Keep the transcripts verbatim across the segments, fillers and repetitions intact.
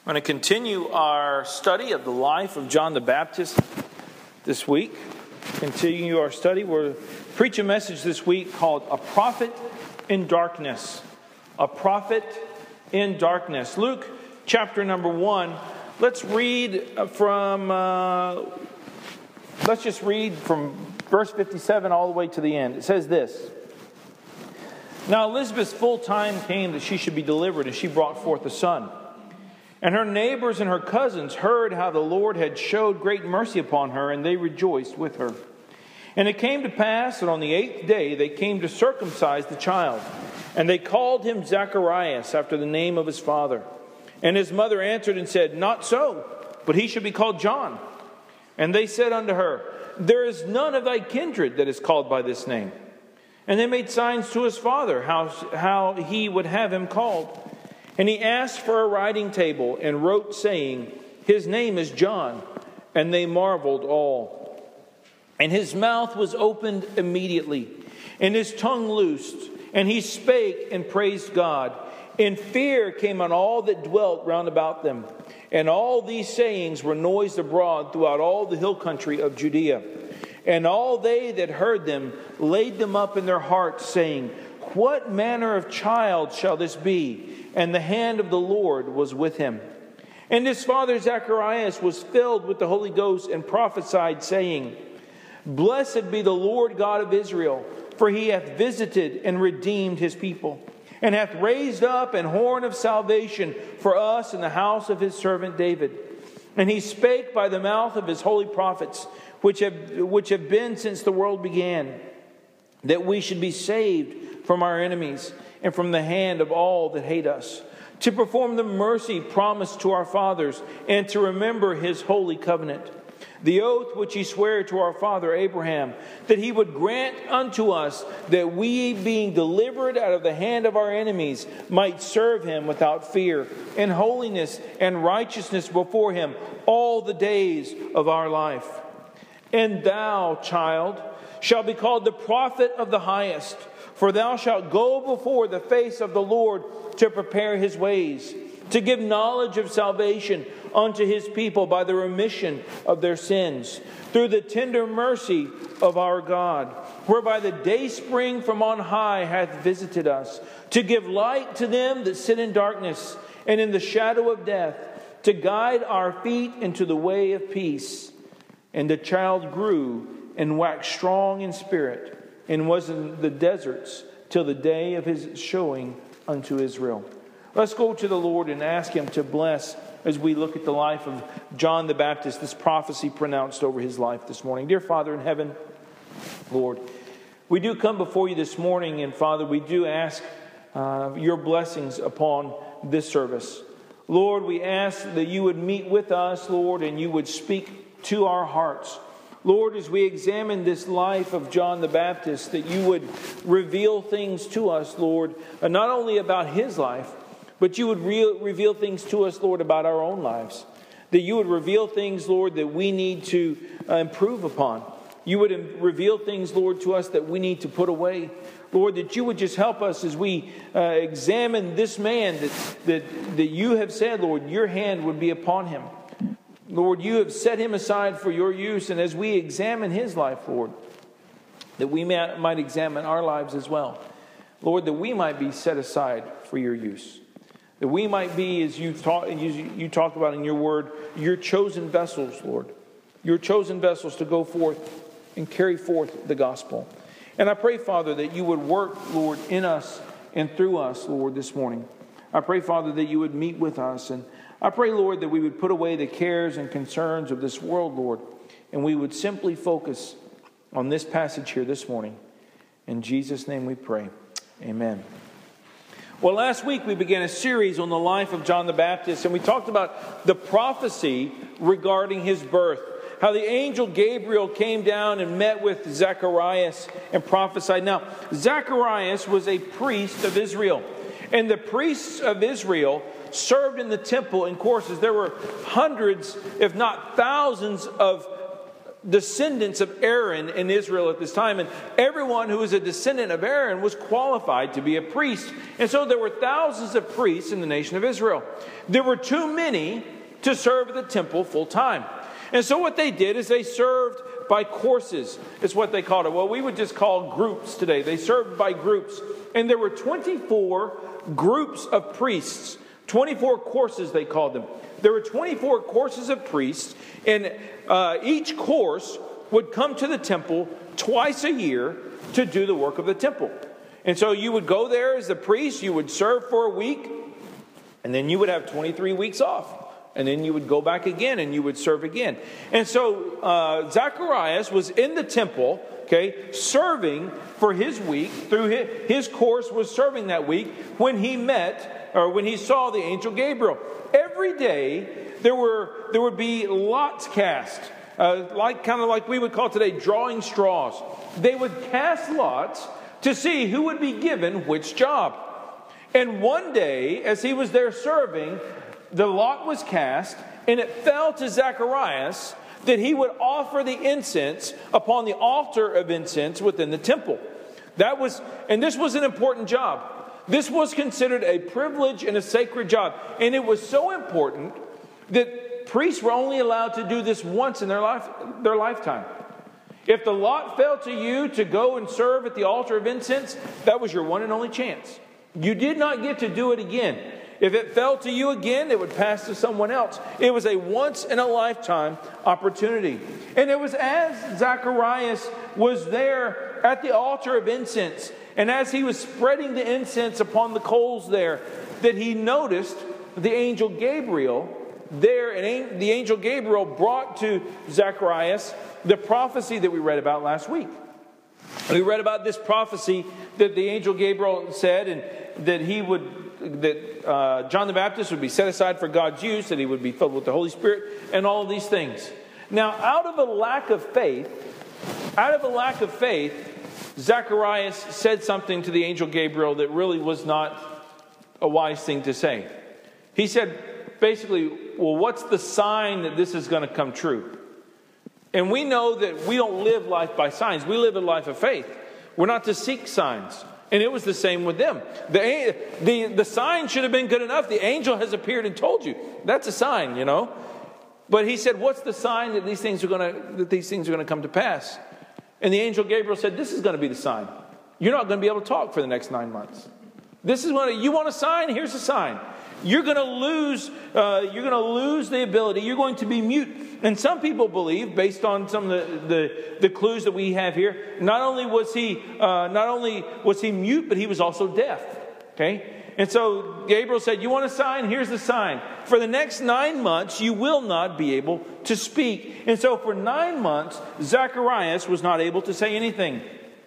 I'm going to continue our study of the life of John the Baptist this week. Continue our study. We're preach a message this week called A Prophet in Darkness. A Prophet in Darkness. Luke chapter number one. Let's read from, uh, let's just read from verse fifty-seven all the way to the end. It says this. Now Elizabeth's full time came that she should be delivered, and she brought forth a son. And her neighbors and her cousins heard how the Lord had showed great mercy upon her, and they rejoiced with her. And it came to pass that on the eighth day they came to circumcise the child. And they called him Zacharias, after the name of his father. And his mother answered and said, Not so, but he should be called John. And they said unto her, There is none of thy kindred that is called by this name. And they made signs to his father, how, how he would have him called. And he asked for a writing table, and wrote, saying, His name is John. And they marveled all. And his mouth was opened immediately, and his tongue loosed, and he spake and praised God. And fear came on all that dwelt round about them. And all these sayings were noised abroad throughout all the hill country of Judea. And all they that heard them laid them up in their hearts, saying, What manner of child shall this be? And the hand of the Lord was with him. And his father Zacharias was filled with the Holy Ghost, and prophesied, saying, Blessed be the Lord God of Israel, for he hath visited and redeemed his people, and hath raised up an horn of salvation for us in the house of his servant David. And he spake by the mouth of his holy prophets, which have, which have been since the world began, that we should be saved from our enemies, and from the hand of all that hate us, to perform the mercy promised to our fathers, and to remember his holy covenant, the oath which he sware to our father Abraham, that he would grant unto us that we, being delivered out of the hand of our enemies, might serve him without fear, in holiness and righteousness before him all the days of our life. And thou, child, shalt be called the prophet of the highest, for thou shalt go before the face of the Lord to prepare his ways, to give knowledge of salvation unto his people by the remission of their sins, through the tender mercy of our God, whereby the dayspring from on high hath visited us, to give light to them that sit in darkness and in the shadow of death, to guide our feet into the way of peace. And the child grew and waxed strong in spirit, and was in the deserts till the day of his showing unto Israel. Let's go to the Lord and ask him to bless as we look at the life of John the Baptist, this prophecy pronounced over his life this morning. Dear Father in heaven, Lord, we do come before you this morning, and Father, we do ask uh, your blessings upon this service. Lord, we ask that you would meet with us, Lord, and you would speak to our hearts. Lord, as we examine this life of John the Baptist, that you would reveal things to us, Lord, uh, not only about his life, but you would re- reveal things to us, Lord, about our own lives. That you would reveal things, Lord, that we need to uh, improve upon. You would im- reveal things, Lord, to us that we need to put away. Lord, that you would just help us as we uh, examine this man that, that, that you have said, Lord, your hand would be upon him. Lord, you have set him aside for your use, and as we examine his life, Lord, that we may, might examine our lives as well. Lord, that we might be set aside for your use. That we might be, as you talk, you, you talk about in your word, your chosen vessels, Lord. Your chosen vessels to go forth and carry forth the gospel. And I pray, Father, that you would work, Lord, in us and through us, Lord, this morning. I pray, Father, that you would meet with us, and I pray, Lord, that we would put away the cares and concerns of this world, Lord, and we would simply focus on this passage here this morning. In Jesus' name we pray. Amen. Well, last week we began a series on the life of John the Baptist, and we talked about the prophecy regarding his birth. How the angel Gabriel came down and met with Zacharias and prophesied. Now, Zacharias was a priest of Israel, and the priests of Israel served in the temple in courses. There were hundreds, if not thousands, of descendants of Aaron in Israel at this time, and everyone who was a descendant of Aaron was qualified to be a priest. And so there were thousands of priests in the nation of Israel. There were too many to serve at the temple full time. And so what they did is they served by courses. It's what they called it. Well, we would just call groups today. They served by groups. And there were twenty-four groups of priests. twenty-four courses, they called them. There were twenty-four courses of priests, and uh, each course would come to the temple twice a year to do the work of the temple. And so you would go there as a priest, you would serve for a week, and then you would have twenty-three weeks off. And then you would go back again and you would serve again. And so uh, Zacharias was in the temple, okay, serving for his week. Through his, his course was serving that week when he met, or when he saw the angel Gabriel. Every day there were there would be lots cast, uh, like kind of like we would call today drawing straws. They would cast lots to see who would be given which job. And one day, as he was there serving, the lot was cast, and it fell to Zacharias that he would offer the incense upon the altar of incense within the temple. That was, and this was an important job. This was considered a privilege and a sacred job. And it was so important that priests were only allowed to do this once in their life, their lifetime. If the lot fell to you to go and serve at the altar of incense, that was your one and only chance. You did not get to do it again. If it fell to you again, it would pass to someone else. It was a once-in-a-lifetime opportunity. And it was as Zacharias was there at the altar of incense, and as he was spreading the incense upon the coals there, that he noticed the angel Gabriel there. And the angel Gabriel brought to Zacharias the prophecy that we read about last week. We read about this prophecy that the angel Gabriel said, and that he would... that uh, John the Baptist would be set aside for God's use, that he would be filled with the Holy Spirit, and all of these things. Now, out of a lack of faith, out of a lack of faith, Zacharias said something to the angel Gabriel that really was not a wise thing to say. He said, basically, well, what's the sign that this is going to come true? And we know that we don't live life by signs. We live a life of faith. We're not to seek signs. And it was the same with them. The, the, the sign should have been good enough. The angel has appeared and told you. That's a sign, you know. But he said, what's the sign that these things are going to that these things are going to come to pass? And the angel Gabriel said, this is going to be the sign. You're not going to be able to talk for the next nine months. This is what you want a sign? Here's a sign. You're going to lose. Uh, you're going to lose the ability. You're going to be mute. And some people believe, based on some of the, the, the clues that we have here, not only was he uh, not only was he mute, but he was also deaf. Okay, and so Gabriel said, "You want a sign? Here's the sign. For the next nine months, you will not be able to speak." And so, for nine months, Zacharias was not able to say anything.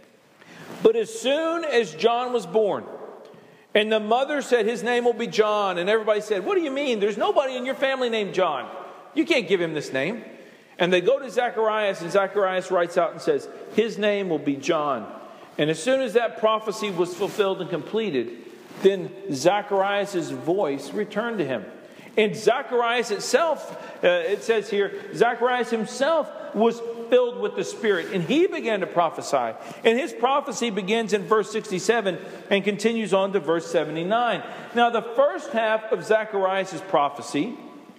But as soon as John was born, and the mother said, his name will be John. And everybody said, what do you mean? There's nobody in your family named John. You can't give him this name. And they go to Zacharias, and Zacharias writes out and says, his name will be John. And as soon as that prophecy was fulfilled and completed, then Zacharias' voice returned to him. And Zacharias itself, uh, it says here, Zacharias himself was filled with the Spirit, and he began to prophesy. And his prophecy begins in verse sixty-seven and continues on to verse seventy-nine. Now, the first half of Zacharias' prophecy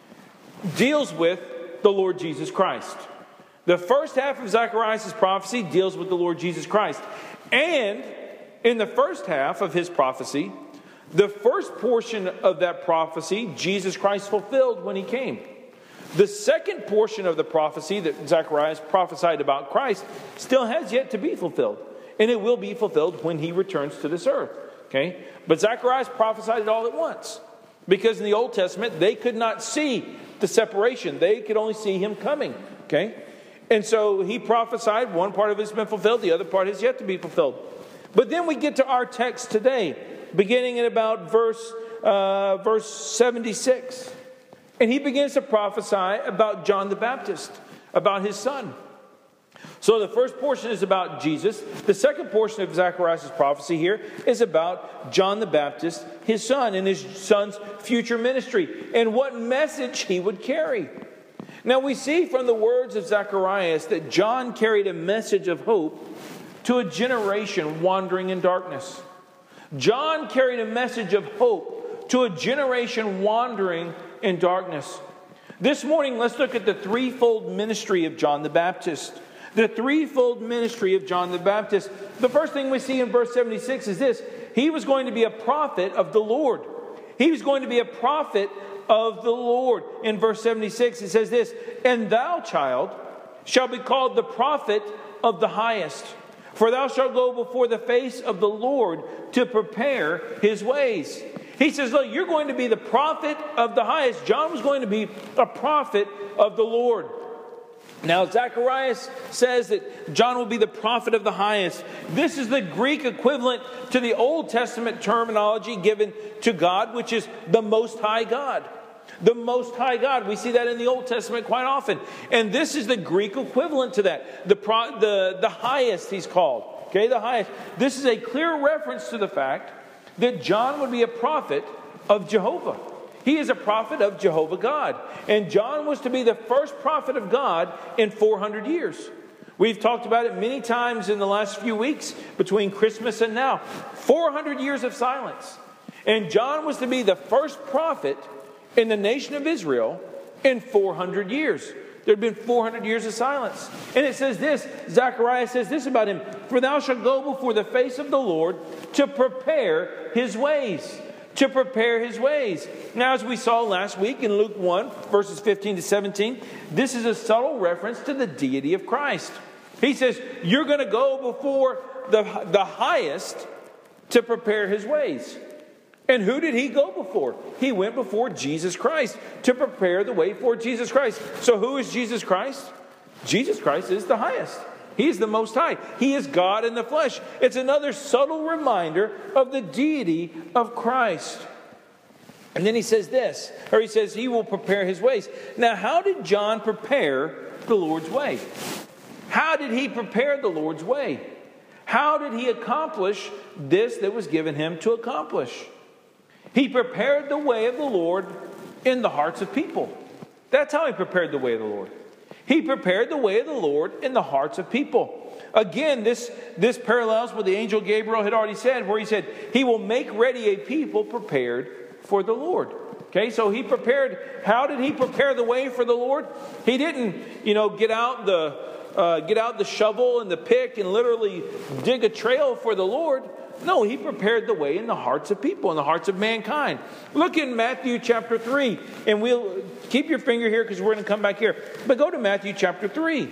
deals with the Lord Jesus Christ. The first half of Zacharias' prophecy deals with the Lord Jesus Christ. And in the first half of his prophecy, the first portion of that prophecy, Jesus Christ fulfilled when he came. The second portion of the prophecy that Zacharias prophesied about Christ still has yet to be fulfilled. And it will be fulfilled when he returns to this earth. Okay? But Zacharias prophesied it all at once. Because in the Old Testament, they could not see the separation. They could only see him coming. Okay? And so he prophesied, one part of it has been fulfilled, the other part has yet to be fulfilled. But then we get to our text today, beginning at about verse, uh, verse seventy-six. And he begins to prophesy about John the Baptist, about his son. So the first portion is about Jesus. The second portion of Zacharias' prophecy here is about John the Baptist, his son, and his son's future ministry, and what message he would carry. Now we see from the words of Zacharias that John carried a message of hope to a generation wandering in darkness. John carried a message of hope to a generation wandering in darkness. This morning, let's look at the threefold ministry of John the Baptist. The threefold ministry of John the Baptist. The first thing we see in verse seventy-six is this. He was going to be a prophet of the Lord. He was going to be a prophet of the Lord. In verse seventy-six, it says this, "And thou, child, shalt be called the prophet of the highest. For thou shalt go before the face of the Lord to prepare his ways." He says, look, you're going to be the prophet of the highest. John was going to be a prophet of the Lord. Now, Zacharias says that John will be the prophet of the highest. This is the Greek equivalent to the Old Testament terminology given to God, which is the Most High God. The Most High God. We see that in the Old Testament quite often. And this is the Greek equivalent to that. The, pro, the, the highest, he's called. Okay, the highest. This is a clear reference to the fact that John would be a prophet of Jehovah. He is a prophet of Jehovah God. And John was to be the first prophet of God in four hundred years. We've talked about it many times in the last few weeks between Christmas and now. four hundred years of silence. And John was to be the first prophet in the nation of Israel in four hundred years. There had been four hundred years of silence. And it says this, Zechariah says this about him, "For thou shalt go before the face of the Lord to prepare his ways." To prepare his ways. Now, as we saw last week in Luke one, verses fifteen to seventeen, this is a subtle reference to the deity of Christ. He says, you're going to go before the, the highest to prepare his ways. And who did he go before? He went before Jesus Christ to prepare the way for Jesus Christ. So who is Jesus Christ? Jesus Christ is the highest. He is the Most High. He is God in the flesh. It's another subtle reminder of the deity of Christ. And then he says this, or he says he will prepare his ways. Now, how did John prepare the Lord's way? How did he prepare the Lord's way? How did he accomplish this that was given him to accomplish? He prepared the way of the Lord in the hearts of people. That's how he prepared the way of the Lord. He prepared the way of the Lord in the hearts of people. Again, this, this parallels what the angel Gabriel had already said, where he said, he will make ready a people prepared for the Lord. Okay, so he prepared, how did he prepare the way for the Lord? He didn't, you know, get out the, uh, get out the shovel and the pick and literally dig a trail for the Lord. No, he prepared the way in the hearts of people, in the hearts of mankind. Look in Matthew chapter three, and we'll keep your finger here because we're going to come back here. But go to Matthew chapter three.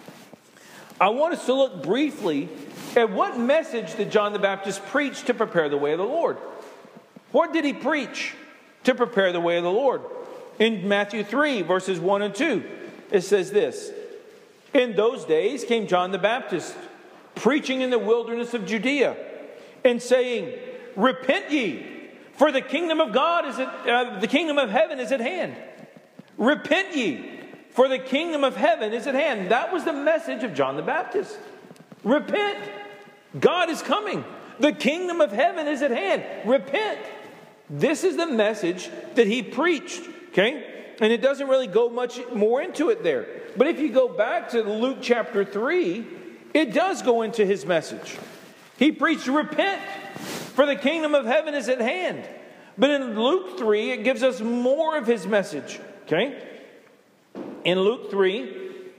I want us to look briefly at what message did John the Baptist preach to prepare the way of the Lord. What did he preach to prepare the way of the Lord? In Matthew three, verses one and two, it says this, "In those days came John the Baptist, preaching in the wilderness of Judea, and saying, Repent ye, for the kingdom of God is at, uh, the kingdom of heaven is at hand. Repent ye, for the kingdom of heaven is at hand." That was the message of John the Baptist. Repent. God is coming. The kingdom of heaven is at hand. Repent. This is the message that he preached. Okay? And it doesn't really go much more into it there. But if you go back to Luke chapter three, it does go into his message. He preached, repent, for the kingdom of heaven is at hand. But in Luke three, it gives us more of his message. Okay? In Luke three,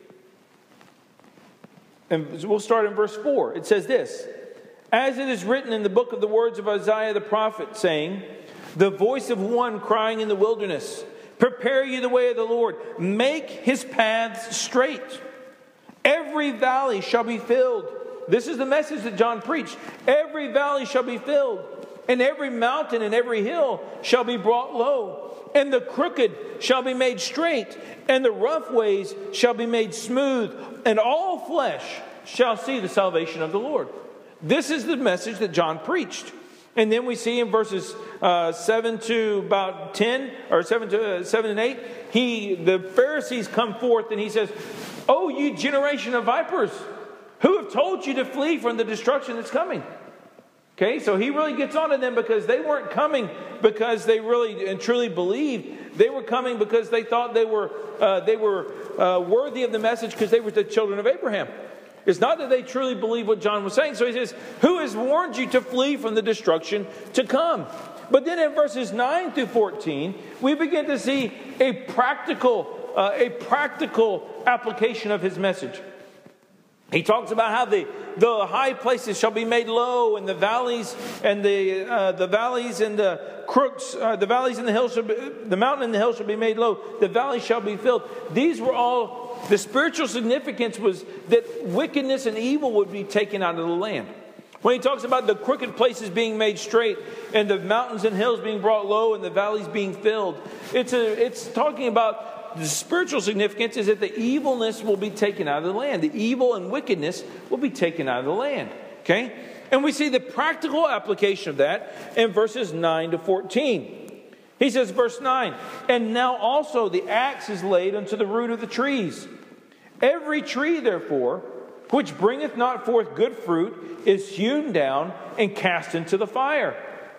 and we'll start in verse four. It says this, "As it is written in the book of the words of Isaiah the prophet, saying, the voice of one crying in the wilderness, prepare ye the way of the Lord, make his paths straight. Every valley shall be filled." This is the message that John preached. "Every valley shall be filled, and every mountain and every hill shall be brought low. And the crooked shall be made straight, and the rough ways shall be made smooth, and all flesh shall see the salvation of the Lord." This is the message that John preached. And then we see in verses uh, seven to about ten, or seven to uh, seven and eight, he the Pharisees come forth, and he says, "O ye generation of vipers, who have told you to flee from the destruction that's coming?" Okay, so he really gets on to them because they weren't coming because they really and truly believed. They were coming because they thought they were uh, they were uh, worthy of the message because they were the children of Abraham. It's not that they truly believe what John was saying. So he says, who has warned you to flee from the destruction to come? But then in verses nine through fourteen, we begin to see a practical, uh, a practical application of his message. He talks about how the, the high places shall be made low, and the valleys and the uh, the valleys and the crooks, uh, the valleys and the hills shall be, the mountain and the hill shall be made low. The valley shall be filled. These were all, the spiritual significance was that wickedness and evil would be taken out of the land. When he talks about the crooked places being made straight, and the mountains and hills being brought low, and the valleys being filled, it's a it's talking about. The spiritual significance is that the evilness will be taken out of the land. The evil and wickedness will be taken out of the land. Okay? And we see the practical application of that in verses nine to fourteen. He says, verse nine, and now also the axe is laid unto the root of the trees. Every tree, therefore, which bringeth not forth good fruit, is hewn down and cast into the fire.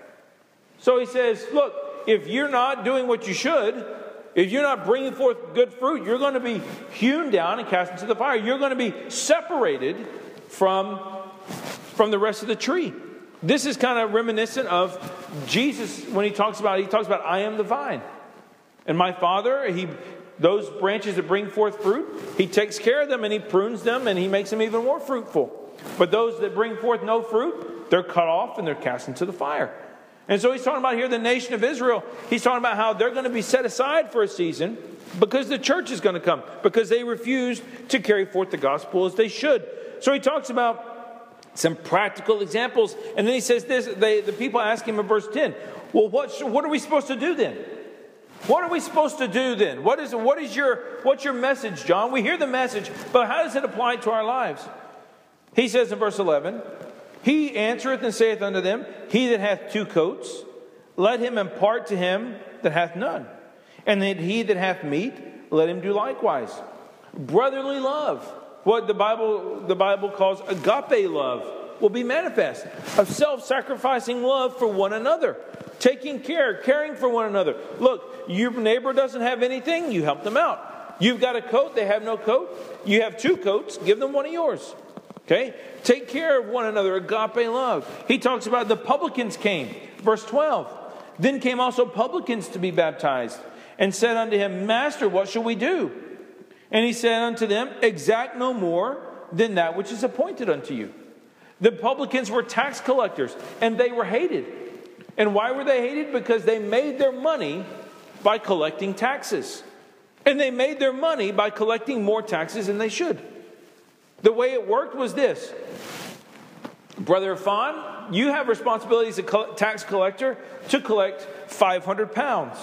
So he says, look, if you're not doing what you should, if you're not bringing forth good fruit, you're going to be hewn down and cast into the fire. You're going to be separated from, from the rest of the tree. This is kind of reminiscent of Jesus when he talks about, he talks about, I am the vine. And my Father, he, those branches that bring forth fruit, he takes care of them and he prunes them and he makes them even more fruitful. But those that bring forth no fruit, they're cut off and they're cast into the fire. And so he's talking about here the nation of Israel. He's talking about how they're going to be set aside for a season because the church is going to come, because they refused to carry forth the gospel as they should. So he talks about some practical examples. And then he says this, they, the people ask him in verse ten, well, what, what are we supposed to do then? What are we supposed to do then? What is, what is your, what's your message, John? We hear the message, but how does it apply to our lives? He says in verse eleven, he answereth and saith unto them, he that hath two coats, let him impart to him that hath none. And that he that hath meat, let him do likewise. Brotherly love, what the Bible the Bible calls agape love, will be manifest. A self-sacrificing love for one another. Taking care, caring for one another. Look, your neighbor doesn't have anything, you help them out. You've got a coat, they have no coat. You have two coats, give them one of yours. Okay? Take care of one another, agape love. He talks about the publicans came. Verse twelve. Then came also publicans to be baptized, and said unto him, Master, what shall we do? And he said unto them, exact no more than that which is appointed unto you. The publicans were tax collectors, and they were hated. And why were they hated? Because they made their money by collecting taxes. And they made their money by collecting more taxes than they should. The way it worked was this. Brother Afan, you have responsibility as a tax collector to collect five hundred pounds.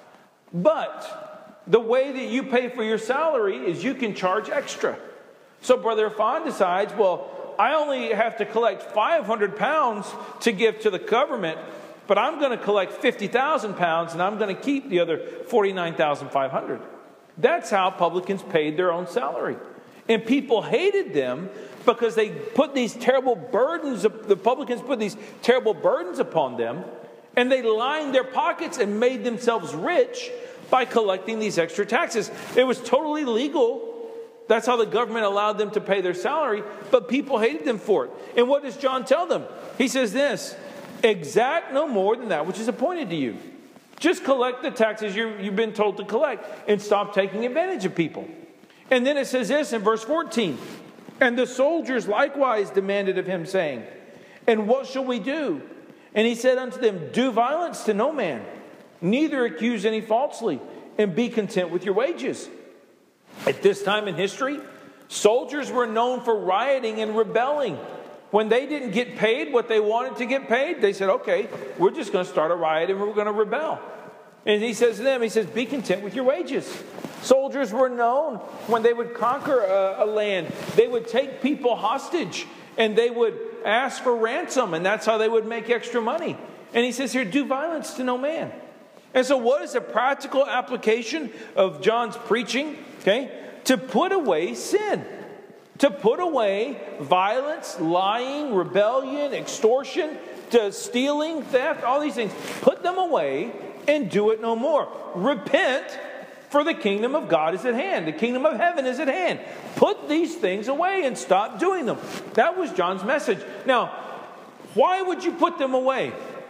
But the way that you pay for your salary is you can charge extra. So Brother Afan decides, well, I only have to collect five hundred pounds to give to the government, but I'm going to collect fifty thousand pounds and I'm going to keep the other forty-nine thousand five hundred. That's how publicans paid their own salary. And people hated them because they put these terrible burdens, the publicans put these terrible burdens upon them, and they lined their pockets and made themselves rich by collecting these extra taxes. It was totally legal. That's how the government allowed them to pay their salary, but people hated them for it. And what does John tell them? He says this, exact no more than that which is appointed to you. Just collect the taxes you're, you've been told to collect and stop taking advantage of people. And then it says this in verse fourteen. And the soldiers likewise demanded of him, saying, and what shall we do? And he said unto them, do violence to no man, neither accuse any falsely, and be content with your wages. At this time in history, soldiers were known for rioting and rebelling. When they didn't get paid what they wanted to get paid, they said, okay, we're just going to start a riot and we're going to rebel. And he says to them, he says, be content with your wages. Soldiers were known when they would conquer a, a land, they would take people hostage and they would ask for ransom, and that's how they would make extra money. And he says here, do violence to no man. And so what is the practical application of John's preaching? Okay, to put away sin. To put away violence, lying, rebellion, extortion, to stealing, theft, all these things. Put them away and do it no more. Repent, for the kingdom of God is at hand. The kingdom of heaven is at hand. Put these things away and stop doing them. That was John's message. Now, why would you put them away?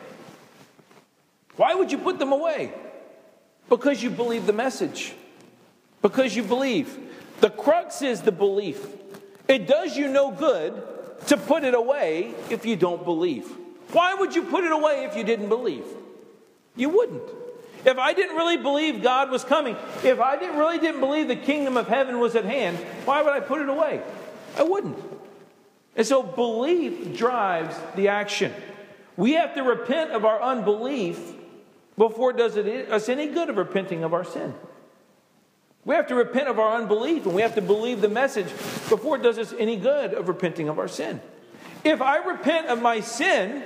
Why would you put them away? Because you believe the message. Because you believe. The crux is the belief. It does you no good to put it away if you don't believe. Why would you put it away if you didn't believe? You wouldn't. If I didn't really believe God was coming, if I didn't really didn't believe the kingdom of heaven was at hand, why would I put it away? I wouldn't. And so belief drives the action. We have to repent of our unbelief before it does it us any good of repenting of our sin. We have to repent of our unbelief, and we have to believe the message before it does us any good of repenting of our sin. If I repent of my sin,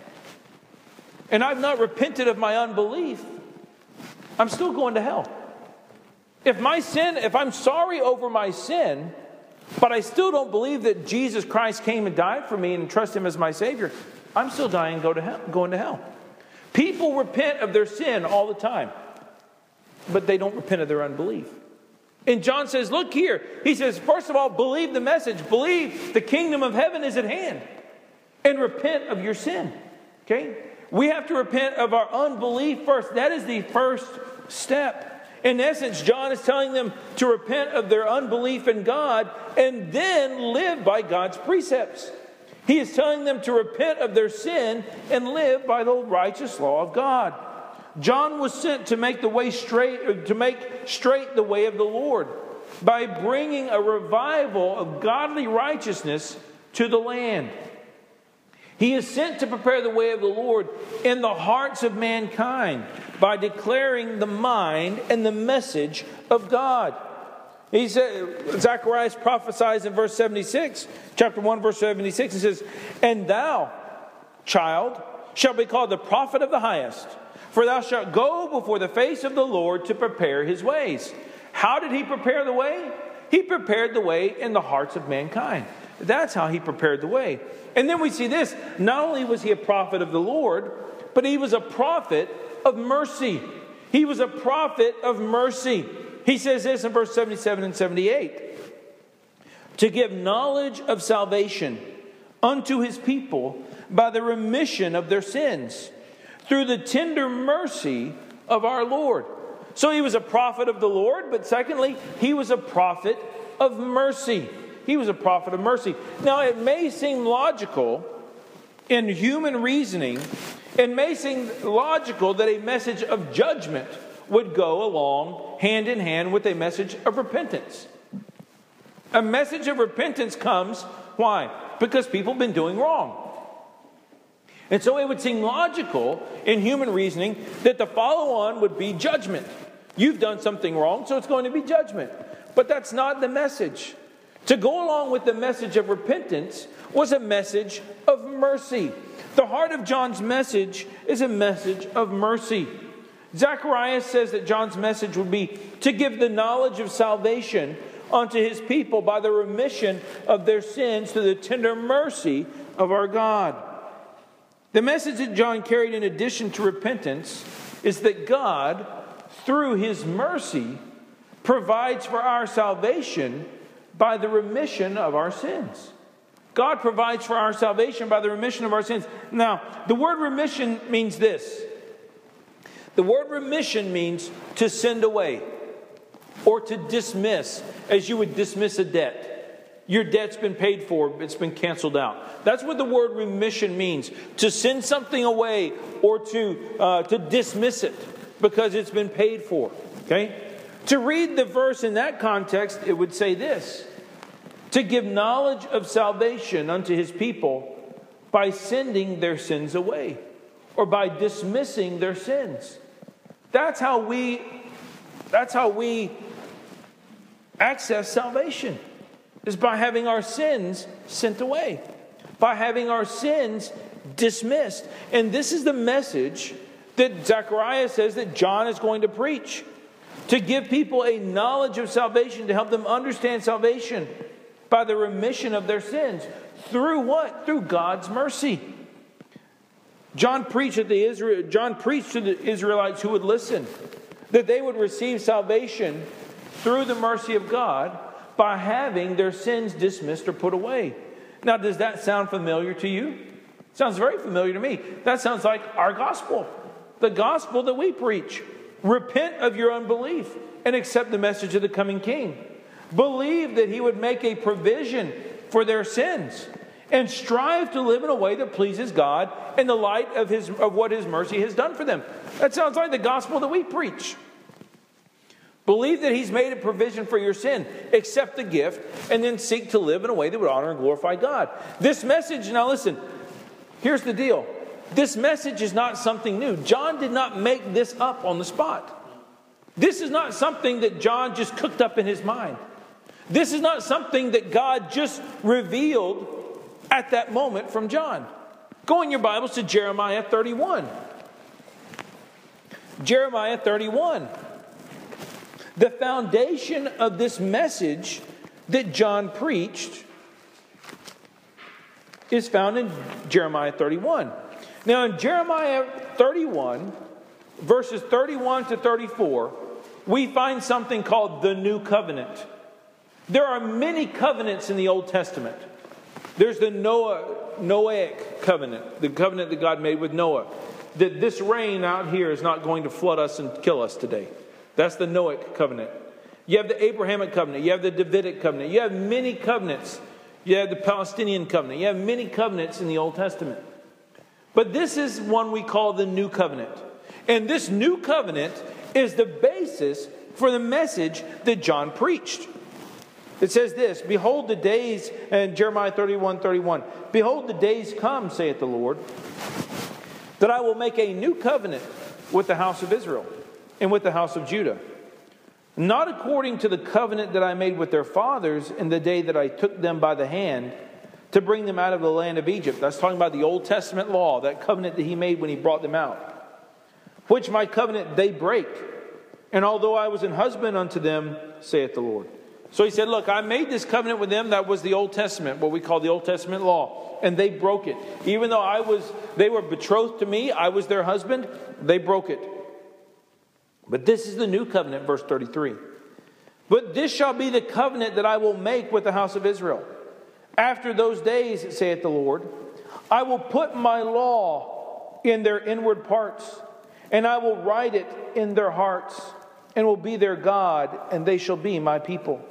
and I've not repented of my unbelief, I'm still going to hell. If my sin, if I'm sorry over my sin, but I still don't believe that Jesus Christ came and died for me and trust Him as my Savior, I'm still dying and go to hell, going to hell. People repent of their sin all the time, but they don't repent of their unbelief. And John says, look here. He says, first of all, believe the message. Believe the kingdom of heaven is at hand. And repent of your sin. Okay? We have to repent of our unbelief first. That is the first step. In essence, John is telling them to repent of their unbelief in God and then live by God's precepts. He is telling them to repent of their sin and live by the righteous law of God. John was sent to make the way straight, to make straight the way of the Lord by bringing a revival of godly righteousness to the land. He is sent to prepare the way of the Lord in the hearts of mankind by declaring the mind and the message of God. He said, Zacharias prophesies in verse seventy-six, chapter one, verse seventy-six. He says, "And thou, child, shalt be called the prophet of the highest, for thou shalt go before the face of the Lord to prepare His ways." How did He prepare the way? He prepared the way in the hearts of mankind. That's how He prepared the way. And then we see this. Not only was He a prophet of the Lord, but He was a prophet of mercy. He was a prophet of mercy. He says this in verse seventy-seven and seventy-eight. "To give knowledge of salvation unto His people by the remission of their sins, through the tender mercy of our Lord." So He was a prophet of the Lord, but secondly, He was a prophet of mercy. He was a prophet of mercy. Now, it may seem logical in human reasoning, it may seem logical that a message of judgment would go along hand in hand with a message of repentance. A message of repentance comes, why? Because people have been doing wrong. And so it would seem logical in human reasoning that the follow-on would be judgment. You've done something wrong, so it's going to be judgment. But that's not the message. To go along with the message of repentance was a message of mercy. The heart of John's message is a message of mercy. Zacharias says that John's message would be to give the knowledge of salvation unto His people by the remission of their sins through the tender mercy of our God. The message that John carried in addition to repentance is that God, through His mercy, provides for our salvation by the remission of our sins. God provides for our salvation by the remission of our sins. Now, the word remission means this. The word remission means to send away or to dismiss, as you would dismiss a debt. Your debt's been paid for, it's been canceled out. That's what the word remission means. To send something away or to, uh, to dismiss it because it's been paid for. Okay? To read the verse in that context, it would say this: to give knowledge of salvation unto His people by sending their sins away or by dismissing their sins. That's how we, that's how we access salvation, is by having our sins sent away, by having our sins dismissed. And this is the message that Zechariah says that John is going to preach. To give people a knowledge of salvation, to help them understand salvation by the remission of their sins. Through what? Through God's mercy. John preached to the Israel, John preached to the Israelites who would listen, that they would receive salvation through the mercy of God by having their sins dismissed or put away. Now, does that sound familiar to you? It sounds very familiar to me. That sounds like our gospel, the gospel that we preach. Repent of your unbelief and accept the message of the coming King. Believe that He would make a provision for their sins, and strive to live in a way that pleases God in the light of his of what His mercy has done for them. That sounds like the gospel that we preach. Believe that He's made a provision for your sin, accept the gift, and then seek to live in a way that would honor and glorify God. This message, now listen, here's the deal. This message is not something new. John did not make this up on the spot. This is not something that John just cooked up in his mind. This is not something that God just revealed at that moment from John. Go in your Bibles to Jeremiah thirty-one. Jeremiah thirty-one. The foundation of this message that John preached is found in Jeremiah thirty-one. Now in Jeremiah thirty-one, verses thirty-one to thirty-four, we find something called the New Covenant. There are many covenants in the Old Testament. There's the Noah, Noahic covenant, the covenant that God made with Noah, that this rain out here is not going to flood us and kill us today. That's the Noahic covenant. You have the Abrahamic covenant. You have the Davidic covenant. You have many covenants. You have the Palestinian covenant. You have many covenants in the Old Testament. But this is one we call the New Covenant. And this New Covenant is the basis for the message that John preached. It says this, behold the days, and Jeremiah thirty-one, thirty-one, behold the days come, saith the Lord, that I will make a new covenant with the house of Israel and with the house of Judah. Not according to the covenant that I made with their fathers in the day that I took them by the hand to bring them out of the land of Egypt. That's talking about the Old Testament law, that covenant that He made when He brought them out. Which my covenant they break. And although I was an husband unto them, saith the Lord. So He said, look, I made this covenant with them. That was the Old Testament, what we call the Old Testament law. And they broke it. Even though I was, they were betrothed to me, I was their husband, they broke it. But this is the new covenant, verse thirty-three. But this shall be the covenant that I will make with the house of Israel. After those days, saith the Lord, I will put my law in their inward parts, and I will write it in their hearts, and will be their God, and they shall be my people.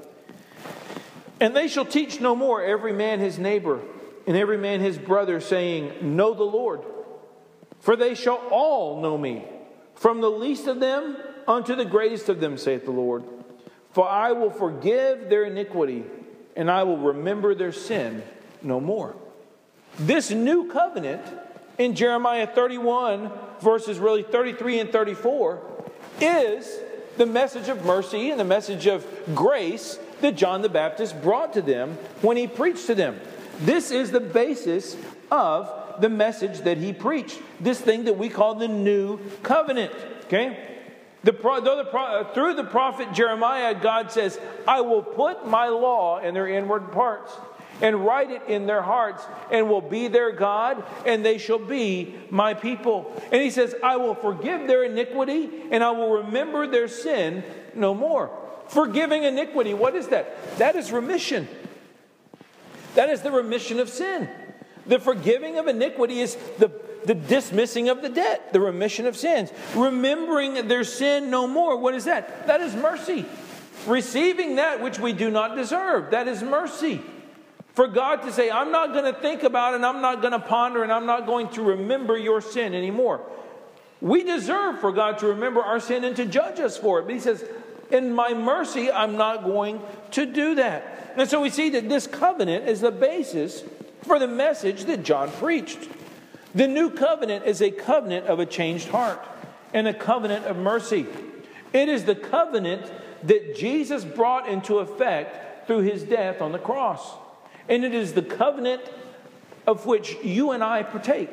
And they shall teach no more every man his neighbor, and every man his brother, saying, Know the Lord. For they shall all know me, from the least of them unto the greatest of them, saith the Lord. For I will forgive their iniquity, and I will remember their sin no more. This new covenant in Jeremiah thirty-one, verses really thirty-three and thirty-four, is the message of mercy and the message of grace that John the Baptist brought to them when he preached to them. This is the basis of the message that he preached. This thing that we call the New Covenant. Okay? The, though the, through the prophet Jeremiah, God says, I will put my law in their inward parts and write it in their hearts, and will be their God, and they shall be my people. And He says, I will forgive their iniquity, and I will remember their sin no more. Forgiving iniquity, what is that? That is remission. That is the remission of sin. The forgiving of iniquity is the, the dismissing of the debt, the remission of sins. Remembering their sin no more. What is that? That is mercy. Receiving that which we do not deserve. That is mercy. For God to say, I'm not going to think about it, and I'm not going to ponder, and I'm not going to remember your sin anymore. We deserve for God to remember our sin and to judge us for it. But He says, in my mercy, I'm not going to do that. And so we see that this covenant is the basis for the message that John preached. The new covenant is a covenant of a changed heart and a covenant of mercy. It is the covenant that Jesus brought into effect through His death on the cross. And it is the covenant of which you and I partake.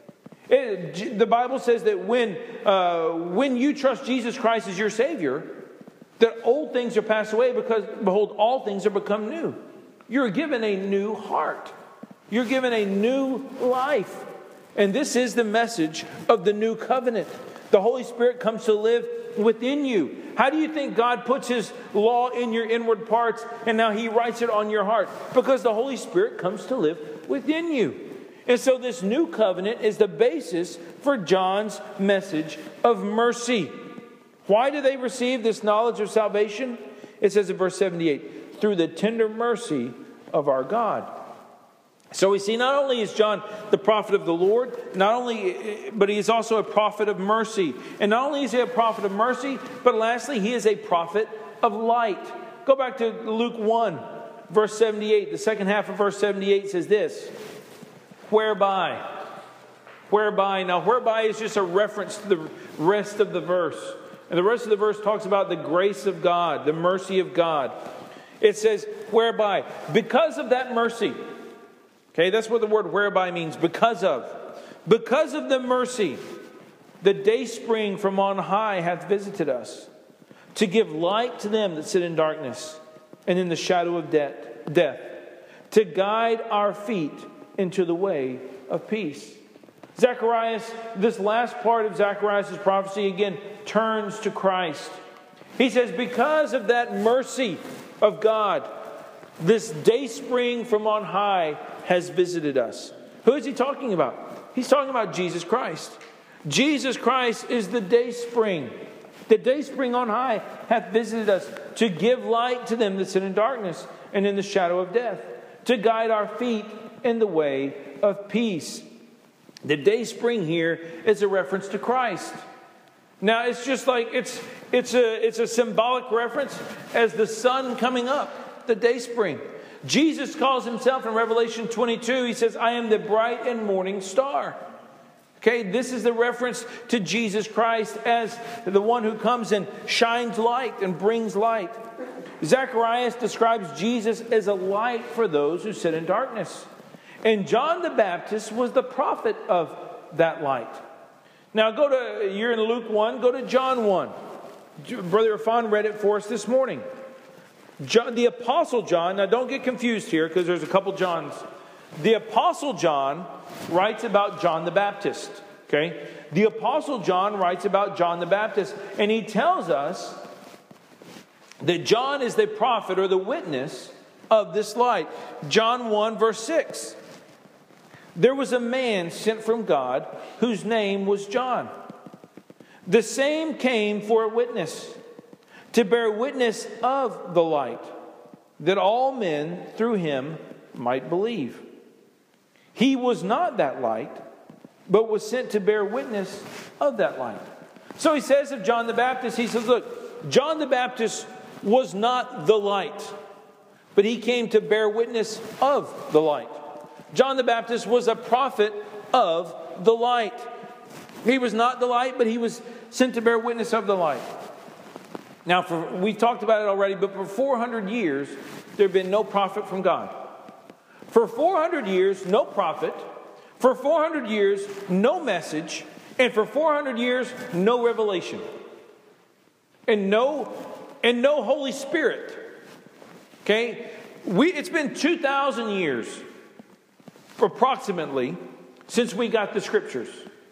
It, the Bible says that when, uh, when you trust Jesus Christ as your Savior, that old things are passed away, because, behold, all things are become new. You're given a new heart. You're given a new life. And this is the message of the new covenant. The Holy Spirit comes to live within you. How do you think God puts His law in your inward parts and now He writes it on your heart? Because the Holy Spirit comes to live within you. And so this new covenant is the basis for John's message of mercy. Why do they receive this knowledge of salvation? It says in verse seventy-eight, through the tender mercy of our God. So we see not only is John the prophet of the Lord, not only, but he is also a prophet of mercy. And not only is he a prophet of mercy, but lastly, he is a prophet of light. Go back to Luke one, verse seventy-eight. The second half of verse seventy-eight says this, whereby. Whereby. Now, whereby is just a reference to the rest of the verse. And the rest of the verse talks about the grace of God, the mercy of God. It says, whereby. Because of that mercy. Okay, that's what the word whereby means. Because of. Because of the mercy, the day spring from on high hath visited us, to give light to them that sit in darkness and in the shadow of death, death, to guide our feet into the way of peace. Zacharias, this last part of Zacharias' prophecy again turns to Christ. He says, because of that mercy of God, this day spring from on high has visited us. Who is he talking about? He's talking about Jesus Christ. Jesus Christ is the day spring. The day spring on high hath visited us to give light to them that sit in darkness and in the shadow of death, to guide our feet in the way of peace. The day spring here is a reference to Christ. Now it's just like it's it's a it's a symbolic reference as the sun coming up, the day spring. Jesus calls himself in Revelation twenty-two, he says, I am the bright and morning star. Okay, this is the reference to Jesus Christ as the one who comes and shines light and brings light. Zacharias describes Jesus as a light for those who sit in darkness. And John the Baptist was the prophet of that light. Now go to, you're in Luke one, go to John one. Brother Irfan read it for us this morning. John, the Apostle John, now don't get confused here because there's a couple Johns. The Apostle John writes about John the Baptist. Okay? The Apostle John writes about John the Baptist. And he tells us that John is the prophet or the witness of this light. John one verse six. There was a man sent from God whose name was John. The same came for a witness, to bear witness of the light, that all men through him might believe. He was not that light, but was sent to bear witness of that light. So he says of John the Baptist, he says, look, John the Baptist was not the light, but he came to bear witness of the light. John the Baptist was a prophet of the light. He was not the light, but he was sent to bear witness of the light. Now, for, we've talked about it already, but for four hundred years, there had been no prophet from God. For four hundred years, no prophet. For four hundred years, no message. And for four hundred years, no revelation. And no, and no Holy Spirit. Okay? We, it's been two thousand years, approximately, since we got the Scriptures.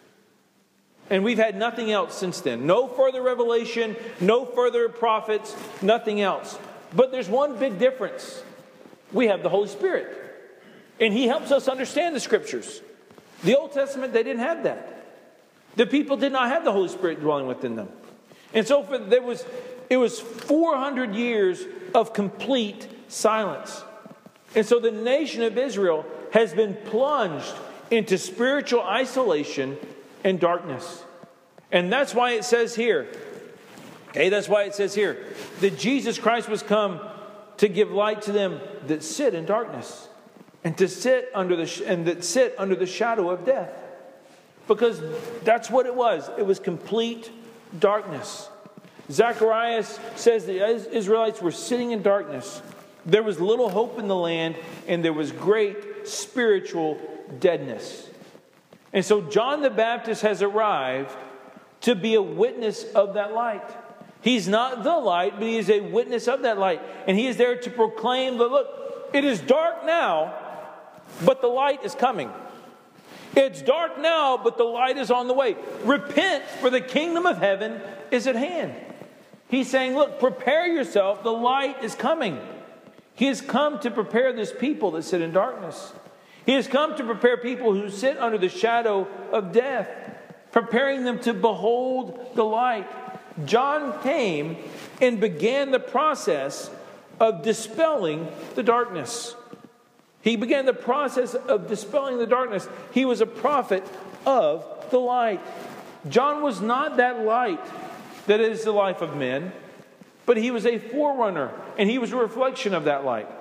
And we've had nothing else since then. No further revelation, no further prophets, nothing else. But there's one big difference. We have the Holy Spirit. And He helps us understand the Scriptures. The Old Testament, they didn't have that. The people did not have the Holy Spirit dwelling within them. And so for, there was, it was four hundred years of complete silence. And so the nation of Israel has been plunged into spiritual isolation and darkness. And that's why it says here, okay, that's why it says here, that Jesus Christ was come to give light to them that sit in darkness and to sit under the sh- and that sit under the shadow of death. Because that's what it was. It was complete darkness. Zacharias says the Israelites were sitting in darkness. There was little hope in the land, and there was great spiritual deadness. And so John the Baptist has arrived to be a witness of that light. He's not the light, but he is a witness of that light. And he is there to proclaim that, look, it is dark now, but the light is coming. It's dark now, but the light is on the way. Repent, for the kingdom of heaven is at hand. He's saying, look, prepare yourself. The light is coming. He has come to prepare this people that sit in darkness. He has come to prepare people who sit under the shadow of death, preparing them to behold the light. John came and began the process of dispelling the darkness. He began the process of dispelling the darkness. He was a prophet of the light. John was not that light that is the life of men, but he was a forerunner, and he was a reflection of that light.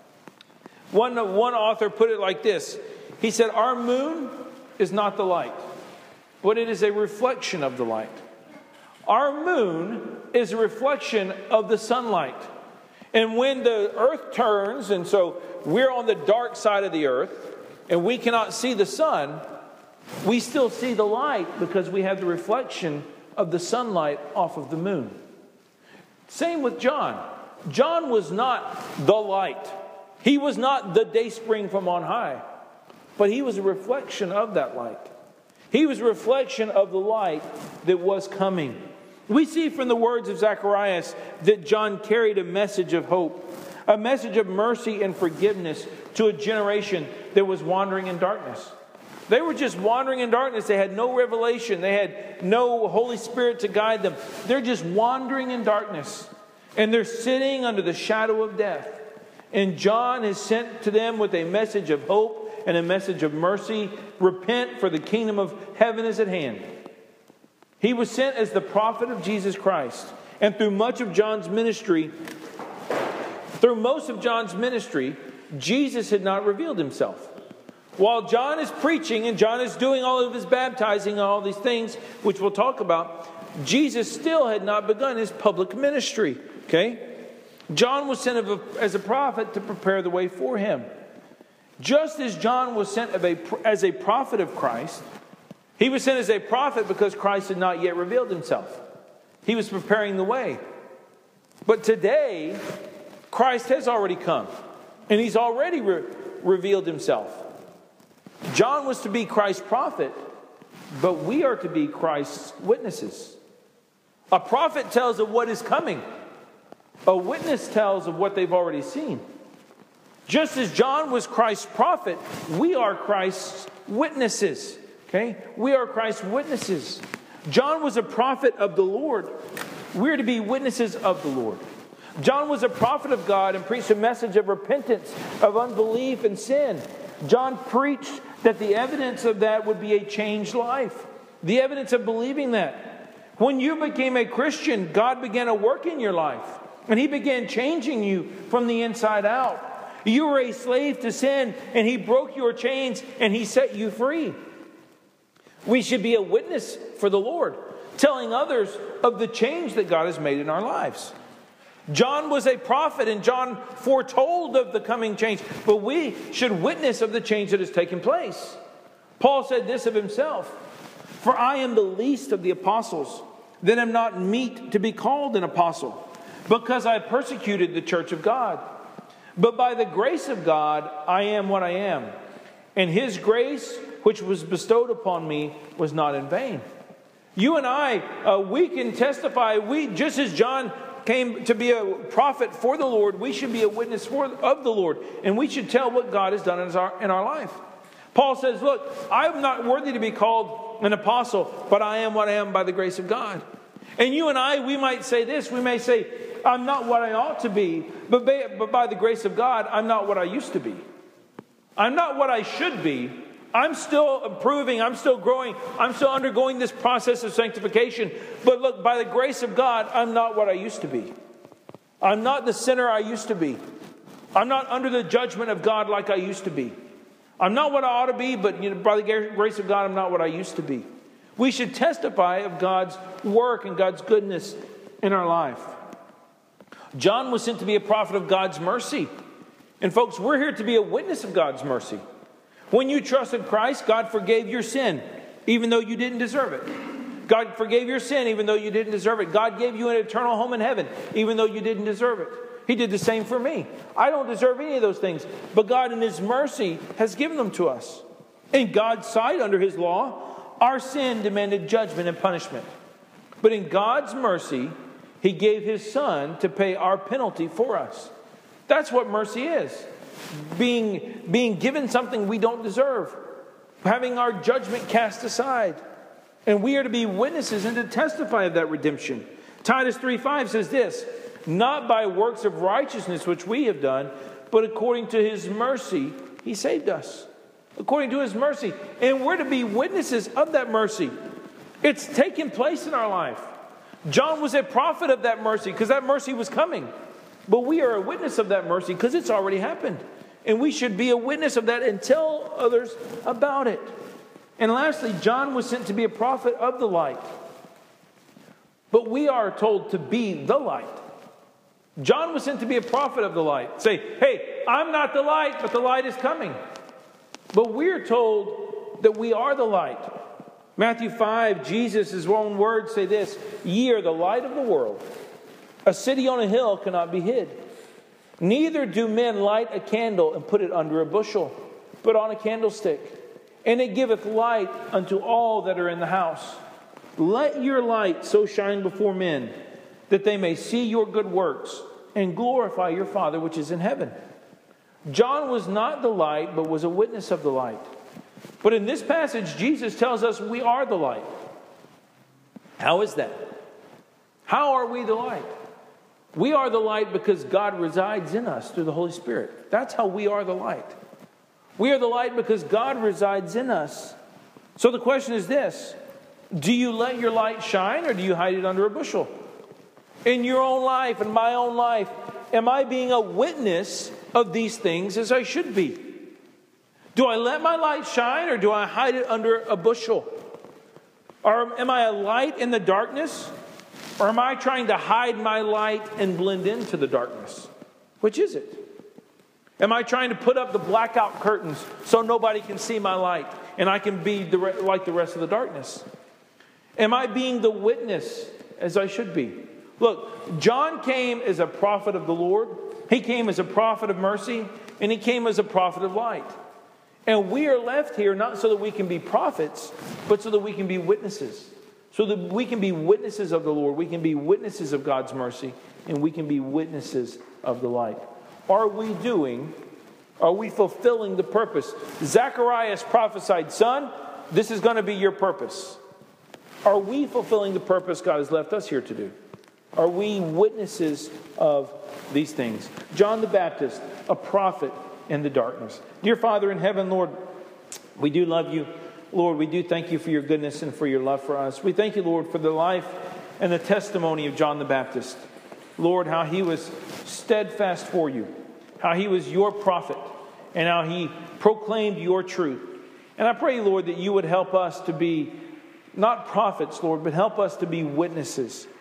One, one author put it like this. He said, our moon is not the light, but it is a reflection of the light. Our moon is a reflection of the sunlight. And when the earth turns, and so we're on the dark side of the earth, and we cannot see the sun, we still see the light because we have the reflection of the sunlight off of the moon. Same with John. John was not the light. He was not the dayspring from on high, but he was a reflection of that light. He was a reflection of the light that was coming. We see from the words of Zacharias that John carried a message of hope, a message of mercy and forgiveness to a generation that was wandering in darkness. They were just wandering in darkness. They had no revelation. They had no Holy Spirit to guide them. They're just wandering in darkness. And they're sitting under the shadow of death. And John is sent to them with a message of hope and a message of mercy. Repent, for the kingdom of heaven is at hand. He was sent as the prophet of Jesus Christ. And through much of John's ministry, through most of John's ministry, Jesus had not revealed himself. While John is preaching and John is doing all of his baptizing and all these things, which we'll talk about, Jesus still had not begun his public ministry. Okay? John was sent as a prophet to prepare the way for him. Just as John was sent as a prophet of Christ, he was sent as a prophet because Christ had not yet revealed himself. He was preparing the way. But today, Christ has already come. And he's already re- revealed himself. John was to be Christ's prophet, but we are to be Christ's witnesses. A prophet tells of what is coming. A witness tells of what they've already seen. Just as John was Christ's prophet, we are Christ's witnesses. Okay? We are Christ's witnesses. John was a prophet of the Lord. We're to be witnesses of the Lord. John was a prophet of God and preached a message of repentance, of unbelief and sin. John preached that the evidence of that would be a changed life. The evidence of believing that. When you became a Christian, God began a work in your life. And He began changing you from the inside out. You were a slave to sin, and He broke your chains, and He set you free. We should be a witness for the Lord, telling others of the change that God has made in our lives. John was a prophet, and John foretold of the coming change, but we should witness of the change that has taken place. Paul said this of himself: "For I am the least of the apostles, that am not meet to be called an apostle, because I persecuted the church of God. But by the grace of God, I am what I am. And His grace, which was bestowed upon me, was not in vain." You and I, uh, we can testify, we just as John came to be a prophet for the Lord, we should be a witness for, of the Lord. And we should tell what God has done in our, in our life. Paul says, look, I'm not worthy to be called an apostle, but I am what I am by the grace of God. And you and I, we might say this, we may say, I'm not what I ought to be, but by, but by the grace of God, I'm not what I used to be. I'm not what I should be. I'm still improving. I'm still growing. I'm still undergoing this process of sanctification. But look, by the grace of God, I'm not what I used to be. I'm not the sinner I used to be. I'm not under the judgment of God like I used to be. I'm not what I ought to be, but you know, by the grace of God, I'm not what I used to be. We should testify of God's work and God's goodness in our life. John was sent to be a prophet of God's mercy. And folks, we're here to be a witness of God's mercy. When you trusted Christ, God forgave your sin, even though you didn't deserve it. God forgave your sin, even though you didn't deserve it. God gave you an eternal home in heaven, even though you didn't deserve it. He did the same for me. I don't deserve any of those things, but God in His mercy has given them to us. In God's sight, under his law, our sin demanded judgment and punishment. But in God's mercy, he gave his Son to pay our penalty for us. That's what mercy is. Being, being given something we don't deserve. Having our judgment cast aside. And we are to be witnesses and to testify of that redemption. Titus three five says this, not by works of righteousness which we have done, but according to his mercy, he saved us. According to his mercy. And we're to be witnesses of that mercy. It's taken place in our life. John was a prophet of that mercy because that mercy was coming. But we are a witness of that mercy because it's already happened. And we should be a witness of that and tell others about it. And lastly, John was sent to be a prophet of the light. But we are told to be the light. John was sent to be a prophet of the light. Say, hey, I'm not the light, but the light is coming. But we're told that we are the light. Matthew five, Jesus' own words say this, ye are the light of the world. A city on a hill cannot be hid. Neither do men light a candle and put it under a bushel, but on a candlestick. And it giveth light unto all that are in the house. Let your light so shine before men, that they may see your good works and glorify your Father which is in heaven. John was not the light, but was a witness of the light. But in this passage, Jesus tells us we are the light. How is that? How are we the light? We are the light because God resides in us through the Holy Spirit. That's how we are the light. We are the light because God resides in us. So the question is this, do you let your light shine or do you hide it under a bushel? In your own life, in my own life, am I being a witness of these things as I should be? Do I let my light shine or do I hide it under a bushel? Or am I a light in the darkness? Or am I trying to hide my light and blend into the darkness? Which is it? Am I trying to put up the blackout curtains so nobody can see my light and I can be the re- like the rest of the darkness? Am I being the witness as I should be? Look, John came as a prophet of the Lord. He came as a prophet of mercy. And he came as a prophet of light. And we are left here not so that we can be prophets, but so that we can be witnesses. So that we can be witnesses of the Lord. We can be witnesses of God's mercy. And we can be witnesses of the light. Are we doing, are we fulfilling the purpose? Zacharias prophesied, son, this is going to be your purpose. Are we fulfilling the purpose God has left us here to do? Are we witnesses of these things? John the Baptist, a prophet in the darkness. Dear Father in heaven, Lord, we do love you. Lord, we do thank you for your goodness and for your love for us. We thank you, Lord, for the life and the testimony of John the Baptist. Lord, how he was steadfast for you, how he was your prophet, and how he proclaimed your truth. And I pray, Lord, that you would help us to be not prophets, Lord, but help us to be witnesses